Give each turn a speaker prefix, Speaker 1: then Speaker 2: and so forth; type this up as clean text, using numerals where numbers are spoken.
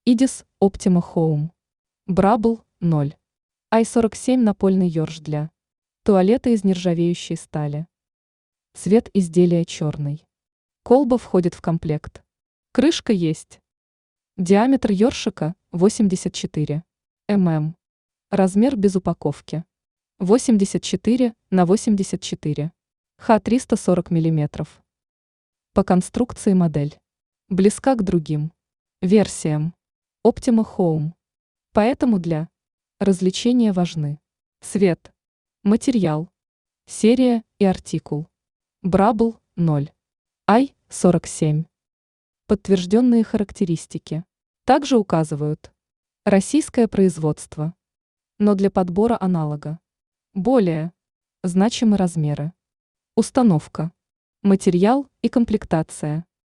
Speaker 1: Идис Optima Home. Brabble 0. i47 напольный ёрш для туалета из нержавеющей стали. Цвет изделия черный. Колба входит в комплект. Крышка есть. Диаметр ёршика 84 мм. Размер без упаковки 84 на 84. Х 340 мм. По конструкции модель близка к другим версиям Optima Home. Поэтому для развлечения важны цвет, материал, серия и артикул. Brabble 0. i47. Подтвержденные характеристики также указывают российское производство, но для подбора аналога более значимы размеры, установка, материал и комплектация.